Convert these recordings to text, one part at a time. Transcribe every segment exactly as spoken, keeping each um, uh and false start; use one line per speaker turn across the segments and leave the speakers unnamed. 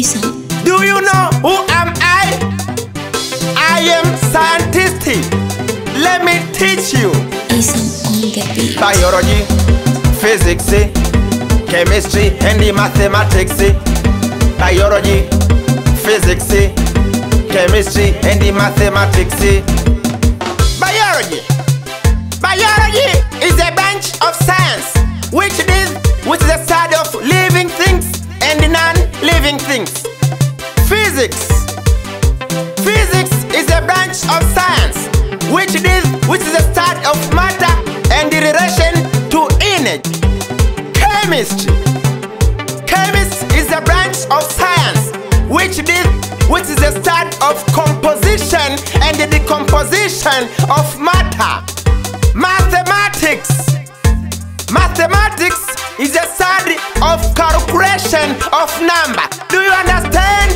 Isa.
Do you know who am I? I am scientist. Let me teach you.
Isa on the beat.
Biology, physics, chemistry and mathematics. Biology, physics, chemistry and mathematics. Biology. Biology is a branch of science which is which is the study of living things and non-living things. Physics. Physics is a branch of science which is which is the study of matter and the relation to energy. Chemistry. Chemistry is a branch of science which is which is the study of composition and the decomposition of matter. Mathematics. Mathematics is a study of calculation of number. Do you understand?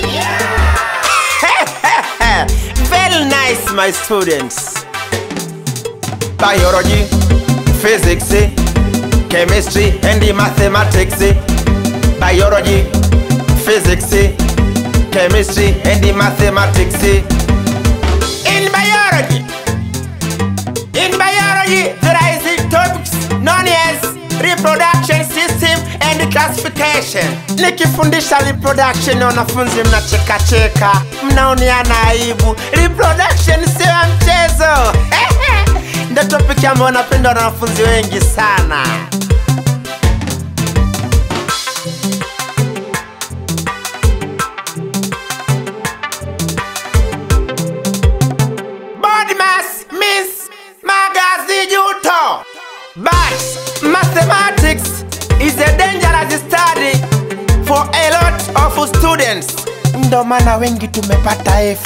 Yeah. Very nice, my students. Biology, physics, chemistry and mathematics. Biology, physics, chemistry and mathematics. In biology, in biology, there is topics known as reproduction system and classification. Nikifundisha reproduction, wanafunzi mnacheka cheka, mnaoniana aibu. Reproduction sio mchezo. Ndio topic ambayo napendwa na wanafunzi wengi sana. Body mass means magazi juto. But mathematics is a dangerous study for a lot of students. Ndo maana wengi tumepata F.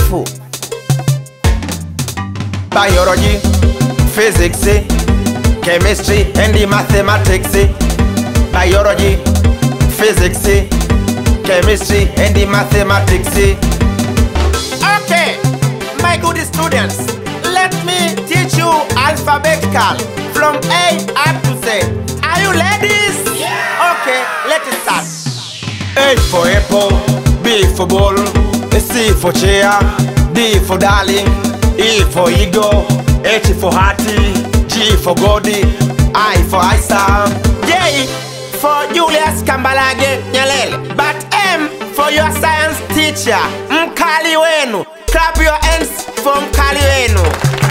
Biology, physics, chemistry and mathematics. Biology, physics, chemistry and mathematics. Okay, my good students, let me teach you alphabetical from A up to Z. Are you ladies? Yeah. Okay, let's start. A for apple, B for ball, C for chair, D for darling, E for eagle, H for hearty, G for Godi, I for Isa, J for Julius Kambalage Nyalele, but M for your science teacher, Mkali wenu. Clap your hands for Mkali wenu.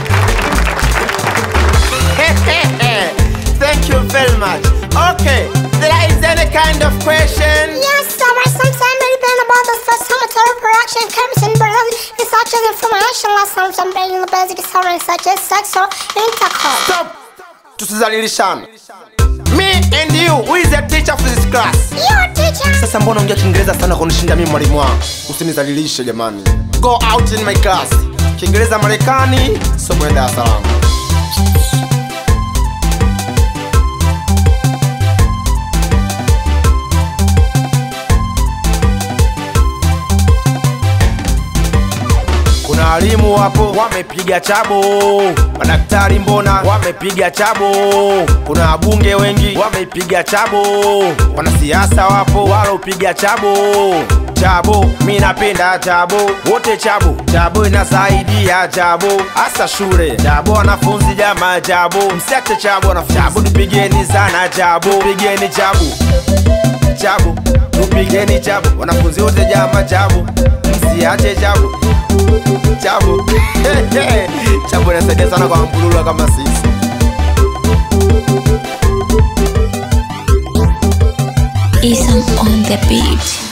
Thank you very much. Okay, there is any kind of question?
Yes, sir. Sometimes I depend about the photometer production comes in biology, such as information lessons and the basic science such as sexual intercourse.
Stop! Tusizalilishana. Me and you, who is the teacher of this class?
Your teacher.
Sasa mbona ongea Kiingereza sana kunishinda mimi mwalimu wangu? Usinizalilishe jamani. Go out in my class. Kiingereza Marekani, somo ya Dar es Salaam. Kuna walimu wapo wamepiga chabo, madaktari mbona wamepiga chabo, kuna wabunge wengi wamepiga chabo, wanasiasa wapo walopiga chabo. Chabo, mimi napenda chabo, wote chabo. Chabo inasaidia chabo, hasa shule. Chabo wanafunzi jamaa chabo, msiache chabo wanafunzi. Chabo tupigeni sana chabo, pigeni chabo. Chabo, tupigeni chabo, wanafunzi wote jamaa chabo, msiache chabo. Chabo. Chabo inasaidia sana kwa mbulula kama sisi.
Isa on the beat.